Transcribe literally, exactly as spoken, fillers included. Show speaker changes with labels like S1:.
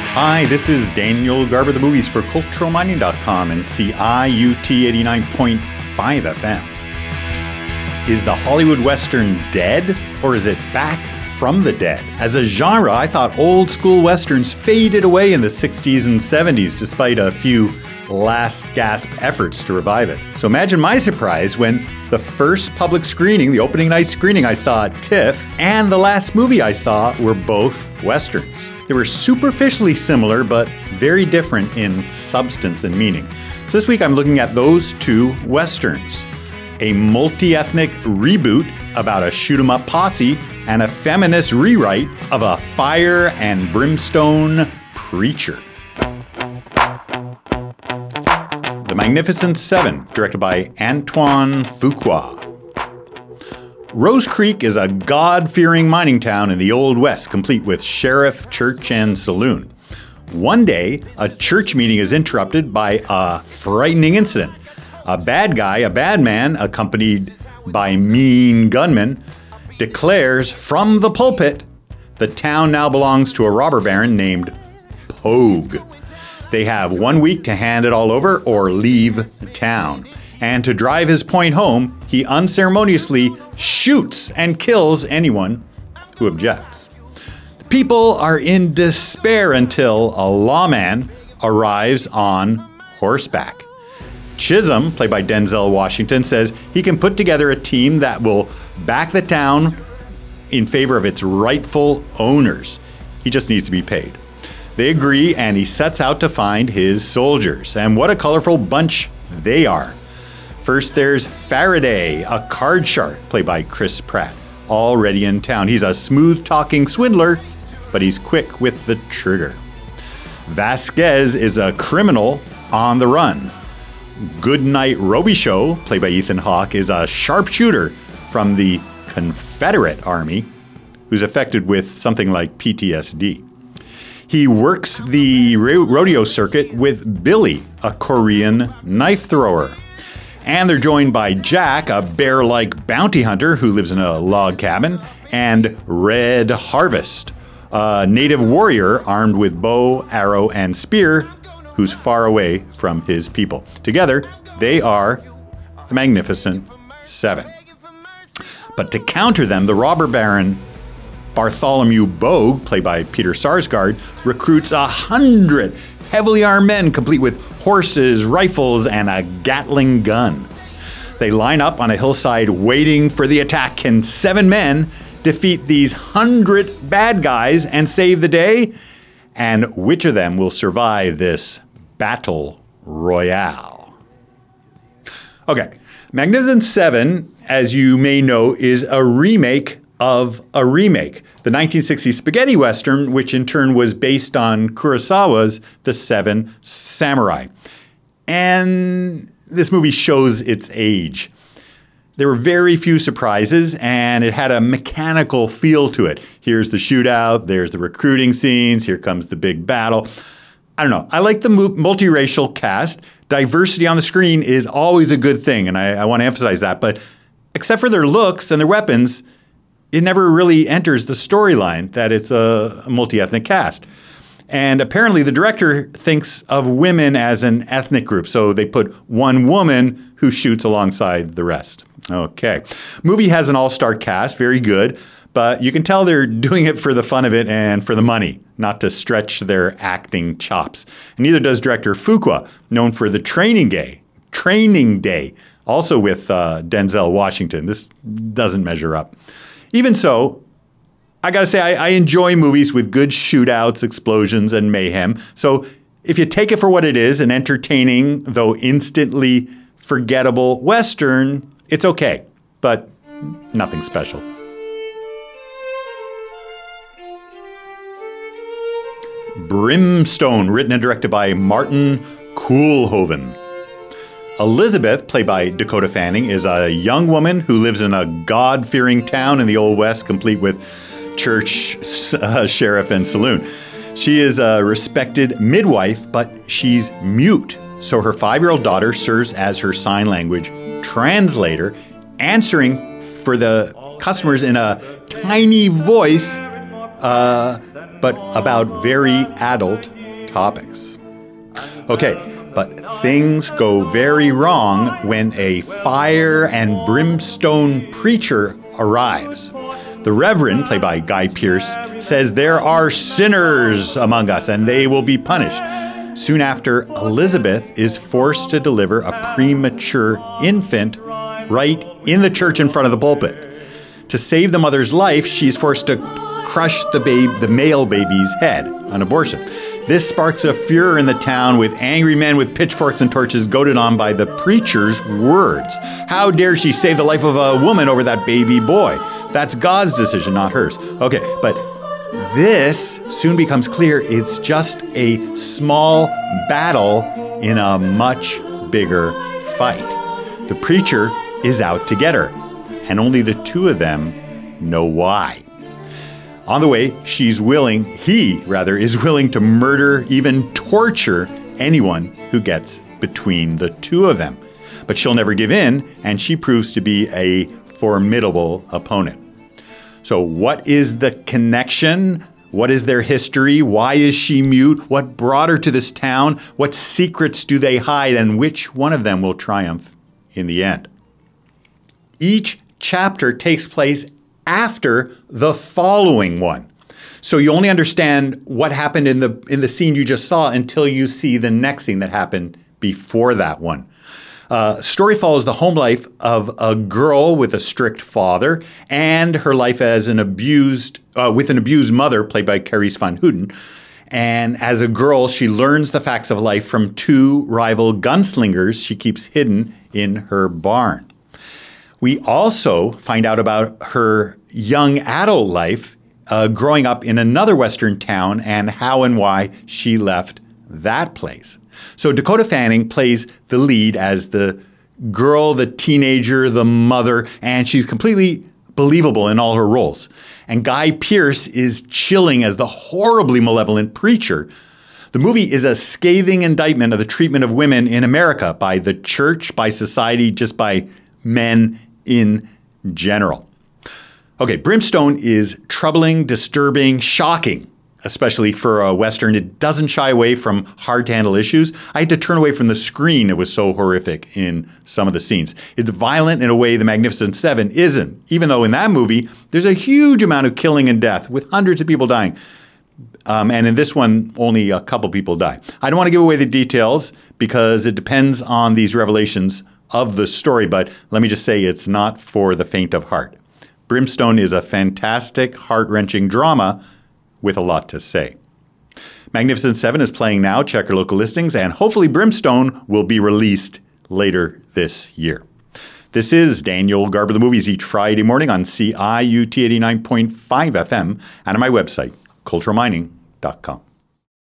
S1: Hi, this is Daniel Garber, the movies for cultural mining dot com and C I U T eighty-nine point five F M. Is the Hollywood Western dead, or is it back from the dead? As a genre, I thought old school Westerns faded away in the sixties and seventies despite a few last gasp efforts to revive it. So imagine my surprise when the first public screening, the opening night screening I saw at TIFF, and the last movie I saw were both Westerns. They were superficially similar, but very different in substance and meaning. So this week I'm looking at those two Westerns. A multi-ethnic reboot about a shoot-'em-up posse and a feminist rewrite of a fire and brimstone preacher. The Magnificent Seven, directed by Antoine Fuqua. Rose Creek is a God-fearing mining town in the Old West, complete with sheriff, church, and saloon. One day, a church meeting is interrupted by a frightening incident. A bad guy, a bad man, accompanied by mean gunmen, declares from the pulpit the town now belongs to a robber baron named Pogue. They have one week to hand it all over or leave town. And to drive his point home, he unceremoniously shoots and kills anyone who objects. The people are in despair until a lawman arrives on horseback. Chisholm, played by Denzel Washington, says he can put together a team that will back the town in favor of its rightful owners. He just needs to be paid. They agree, and he sets out to find his soldiers. And what a colorful bunch they are. First, there's Faraday, a card shark, played by Chris Pratt, already in town. He's a smooth-talking swindler, but he's quick with the trigger. Vasquez is a criminal on the run. Goodnight Robichaux, played by Ethan Hawke, is a sharpshooter from the Confederate Army who's affected with something like P T S D. He works the ro- rodeo circuit with Billy, a Korean knife thrower. And they're joined by Jack, a bear-like bounty hunter who lives in a log cabin, and Red Harvest, a native warrior armed with bow, arrow, and spear who's far away from his people. Together, they are the Magnificent Seven. But to counter them, the robber baron Bartholomew Bogue, played by Peter Sarsgaard, recruits a hundred heavily armed men complete with horses, rifles, and a Gatling gun. They line up on a hillside waiting for the attack. Can seven men defeat these hundred bad guys and save the day? And which of them will survive this battle royale? Okay, Magnificent Seven, as you may know, is a remake of a remake, the nineteen sixties spaghetti western, which in turn was based on Kurosawa's The Seven Samurai. And this movie shows its age. There were very few surprises, and it had a mechanical feel to it. Here's the shootout, there's the recruiting scenes, here comes the big battle. I don't know. I like the multiracial cast. Diversity on the screen is always a good thing, and I, I want to emphasize that. But except for their looks and their weapons, it never really enters the storyline that it's a multi-ethnic cast. And apparently the director thinks of women as an ethnic group, so they put one woman who shoots alongside the rest. Okay. Movie has an all-star cast, very good, but you can tell they're doing it for the fun of it and for the money, not to stretch their acting chops. And neither does director Fuqua, known for The Training Day, Training Day, also with uh, Denzel Washington. This doesn't measure up. Even so, I gotta say, I, I enjoy movies with good shootouts, explosions, and mayhem. So if you take it for what it is, an entertaining, though instantly forgettable Western, it's okay, but nothing special. Brimstone, written and directed by Martin Koolhoven. Elizabeth, played by Dakota Fanning, is a young woman who lives in a God-fearing town in the Old West, complete with church, uh, sheriff, and saloon. She is a respected midwife, but she's mute. So her five-year-old daughter serves as her sign language translator, answering for the customers in a tiny voice, uh, but about very adult topics. Okay, but things go very wrong when a fire and brimstone preacher arrives. The Reverend, played by Guy Pearce, says there are sinners among us and they will be punished. Soon after, Elizabeth is forced to deliver a premature infant right in the church in front of the pulpit. To save the mother's life, she's forced to crush the babe, the male baby's head, an abortion. This sparks a furor in the town with angry men with pitchforks and torches goaded on by the preacher's words. How dare she save the life of a woman over that baby boy? That's God's decision, not hers. Okay, but this soon becomes clear it's just a small battle in a much bigger fight. The preacher is out to get her, and only the two of them know why. On the way, she's willing, he rather, is willing to murder, even torture anyone who gets between the two of them. But she'll never give in, and she proves to be a formidable opponent. So what is the connection? What is their history? Why is she mute? What brought her to this town? What secrets do they hide? And which one of them will triumph in the end? Each chapter takes place after the following one. So you only understand what happened in the in the scene you just saw until you see the next scene that happened before that one. Uh, story follows the home life of a girl with a strict father and her life as an abused uh, with an abused mother, played by Carice Van Houten. And as a girl, she learns the facts of life from two rival gunslingers she keeps hidden in her barn. We also find out about her young adult life uh, growing up in another Western town and how and why she left that place. So Dakota Fanning plays the lead as the girl, the teenager, the mother, and she's completely believable in all her roles. And Guy Pearce is chilling as the horribly malevolent preacher. The movie is a scathing indictment of the treatment of women in America by the church, by society, just by men in general. Okay, Brimstone is troubling, disturbing, shocking, especially for a Western. It doesn't shy away from hard-to-handle issues. I had to turn away from the screen. It was so horrific in some of the scenes. It's violent in a way The Magnificent Seven isn't, even though in that movie, there's a huge amount of killing and death with hundreds of people dying. Um, and in this one, only a couple people die. I don't want to give away the details because it depends on these revelations of the story, but let me just say it's not for the faint of heart. Brimstone is a fantastic, heart-wrenching drama with a lot to say. Magnificent Seven is playing now. Check your local listings, and hopefully Brimstone will be released later this year. This is Daniel Garber the Movies each Friday morning on C I U T eighty-nine point five F M and on my website, cultural mining dot com.